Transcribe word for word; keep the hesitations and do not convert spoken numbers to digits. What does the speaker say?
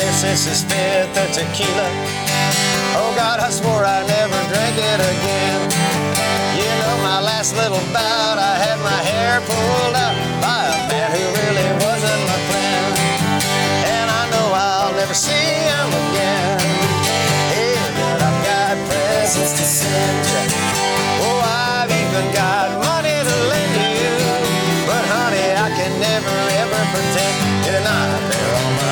this is his fifth of tequila. Oh God, I swore I never drank it again. You know, my last little bout, I had my hair pulled